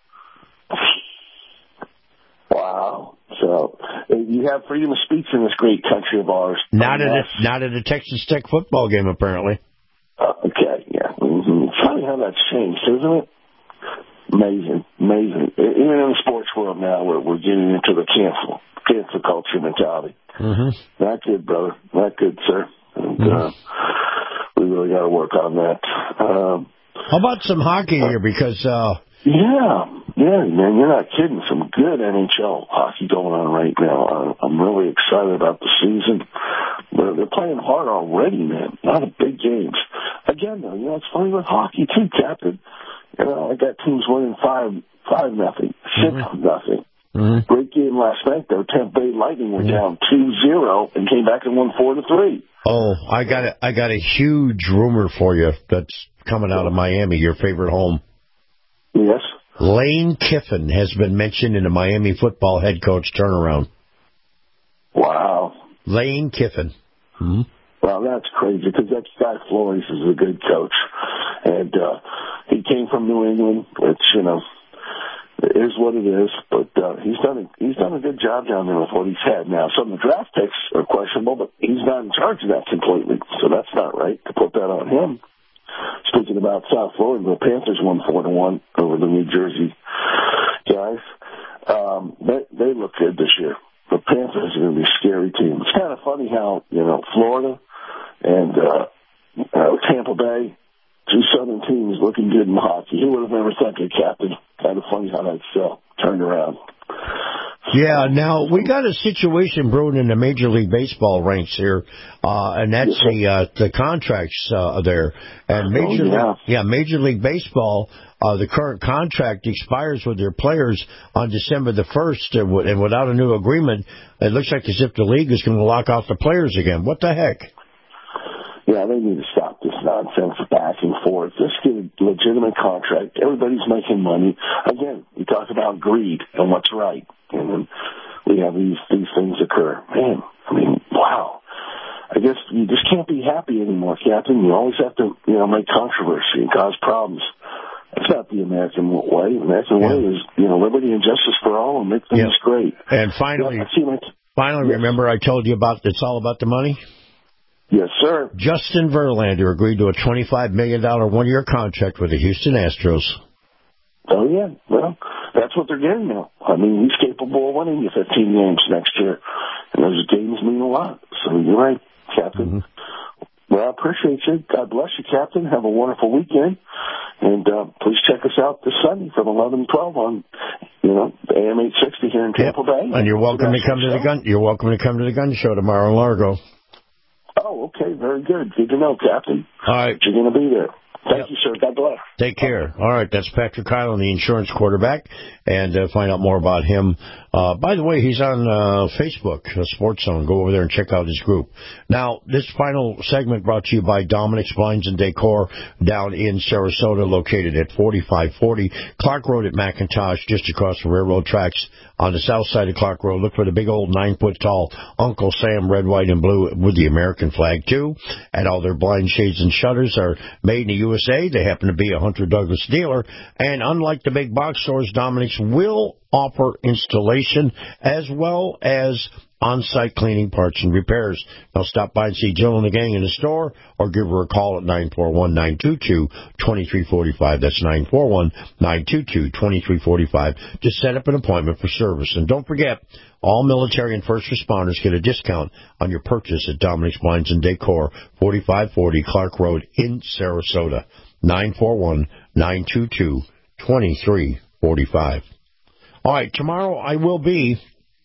Wow. So you have freedom of speech in this great country of ours. Not at a, not at a Texas Tech football game, apparently. Uh, okay, yeah. Mm-hmm. It's funny how that's changed, isn't it? Amazing, amazing. Even in the sports world now, we're, we're getting into the cancel, cancel culture mentality. Mm-hmm. Not good, brother. Not good, sir. And, mm-hmm. uh, we really got to work on that. Um, how about some hockey here? Because uh, yeah, yeah, man, you're not kidding. Some good N H L hockey going on right now. Uh, I'm really excited about the season. They're, they're playing hard already, man. A lot of big games. Again, though, you know, it's funny with hockey too, Captain. You know, I got teams winning five, five nothing, six mm-hmm. nothing. Mm-hmm. Great game last night, though. Tampa Bay Lightning were mm-hmm. down two zero and came back and won four to three. Oh, I got a, I got a huge rumor for you that's coming out of Miami, your favorite home. Yes. Lane Kiffin has been mentioned in the Miami football head coach turnaround. Wow. Lane Kiffin. Mm-hmm. Well, that's crazy because that Scott Flores is a good coach. And uh, he came from New England, which, you know, is what it is. But uh, he's done a, he's done a good job down there with what he's had. Now, some of the draft picks are questionable, but he's not in charge of that completely. So that's not right to put that on him. Speaking about South Florida, the Panthers won four to one over the New Jersey guys. Um, they, they look good this year. The Panthers are going to be a scary team. It's kind of funny how, you know, Florida and uh, uh, Tampa Bay, two Southern teams looking good in hockey. Who would have ever thought it, Captain? Kind of funny how that's uh, turned around. Yeah, now we got a situation brewing in the Major League Baseball ranks here, uh, and that's the uh, the contracts uh, there. And Major oh, yeah. League, yeah, Major League Baseball, uh, the current contract expires with their players on December the first, and, w- and without a new agreement, it looks like as if the league is going to lock out the players again. What the heck? Yeah, they need to stop this nonsense back and forth. Just get a legitimate contract. Everybody's making money. Again, we talk about greed and what's right. And then we have these, these things occur. Man, I mean, wow. I guess you just can't be happy anymore, Captain. You always have to, you know, make controversy and cause problems. That's not the American way. The American yeah. way is, you know, liberty and justice for all and make things yeah. great. And finally, yeah, like, finally, yes. remember I told you about it's all about the money? Yes, sir. Justin Verlander agreed to a twenty-five million dollars one-year contract with the Houston Astros. Oh, yeah. Well, that's what they're getting now. I mean, he's capable of winning you fifteen games next year. And those games mean a lot. So you're right, Captain. Mm-hmm. Well, I appreciate you. God bless you, Captain. Have a wonderful weekend. And uh, please check us out this Sunday from eleven to twelve on, you know, A M eight sixty here in Tampa yep. Bay. And you're welcome to come to the gun. You're welcome to come to the gun show tomorrow in Largo. Oh, okay. Very good. Good to know, Captain. All right. You're going to be there. Thank yep. you, sir. God bless. Take care. All right. That's Patrick Hyland, the insurance quarterback. And uh, find out more about him. Uh, by the way, he's on uh, Facebook, uh, Sports Zone. Go over there and check out his group. Now, this final segment brought to you by Dominic's Blinds and Decor down in Sarasota, located at forty-five forty Clark Road at McIntosh, just across the railroad tracks on the south side of Clark Road. Look for the big old nine-foot-tall Uncle Sam, red, white, and blue with the American flag, too. And all their blind shades and shutters are made in the U S A. They happen to be a Hunter Douglas dealer. And unlike the big box stores, Dominic's will offer installation as well as on-site cleaning, parts, and repairs. Now stop by and see Jill and the gang in the store or give her a call at nine four one, nine two two, two three four five. That's nine four one, nine two two, two three four five to set up an appointment for service. And don't forget, all military and first responders get a discount on your purchase at Dominic's Blinds and Decor, forty-five forty Clark Road in Sarasota. nine four one, nine two two, two three four five. All right, tomorrow I will be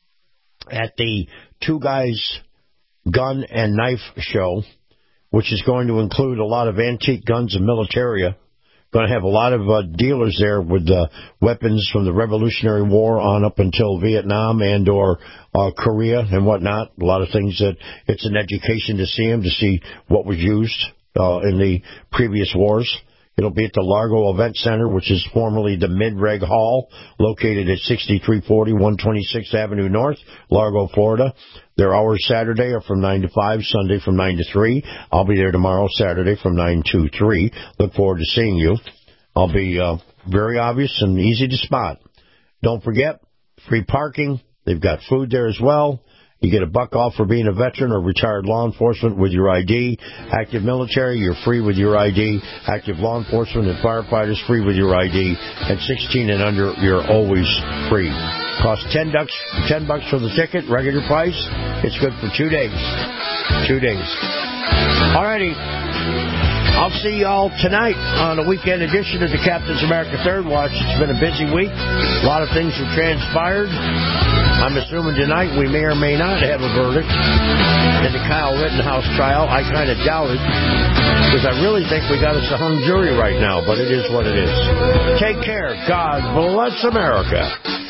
at the Two Guys Gun and Knife Show, which is going to include a lot of antique guns and militaria. Going to have a lot of uh, dealers there with uh, weapons from the Revolutionary War on up until Vietnam and or uh, Korea and whatnot. A lot of things that it's an education to see them, to see what was used uh, in the previous wars. It'll be at the Largo Event Center, which is formerly the Mid-Reg Hall, located at sixty-three forty, one twenty-sixth Avenue North, Largo, Florida. Their hours Saturday are from nine to five, Sunday from nine to three. I'll be there tomorrow, Saturday, from nine to three. Look forward to seeing you. I'll be uh, very obvious and easy to spot. Don't forget, free parking. They've got food there as well. You get a buck off for being a veteran or retired law enforcement with your I D. Active military, you're free with your I D. Active law enforcement and firefighters, free with your I D. And sixteen and under, you're always free. Costs ten bucks, ten bucks for the ticket, regular price. It's good for two days. Two days. All righty. I'll see y'all tonight on a weekend edition of the Captain's America Third Watch. It's been a busy week. A lot of things have transpired. I'm assuming tonight we may or may not have a verdict in the Kyle Rittenhouse trial. I kind of doubt it, because I really think we got us a hung jury right now, but it is what it is. Take care. God bless America.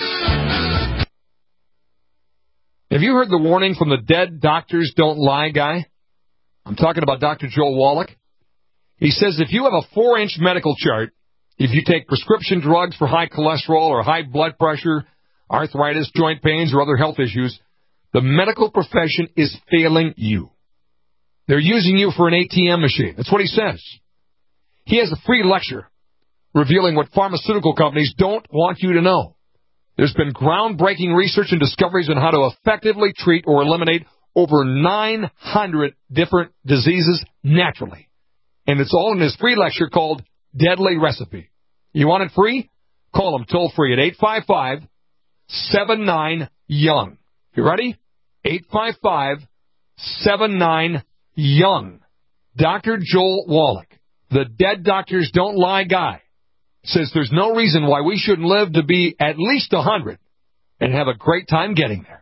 Have you heard the warning from the Dead Doctors Don't Lie guy? I'm talking about Doctor Joel Wallach. He says if you have a four-inch medical chart, if you take prescription drugs for high cholesterol or high blood pressure, arthritis, joint pains, or other health issues, the medical profession is failing you. They're using you for an A T M machine. That's what he says. He has a free lecture revealing what pharmaceutical companies don't want you to know. There's been groundbreaking research and discoveries on how to effectively treat or eliminate over nine hundred different diseases naturally. And it's all in his free lecture called Deadly Recipe. You want it free? Call him toll free at eight five five, seven nine, young. You ready? eight five five, seven nine, young. Doctor Joel Wallach, the Dead Doctors Don't Lie guy, says there's no reason why we shouldn't live to be at least one hundred. and have a great time getting there.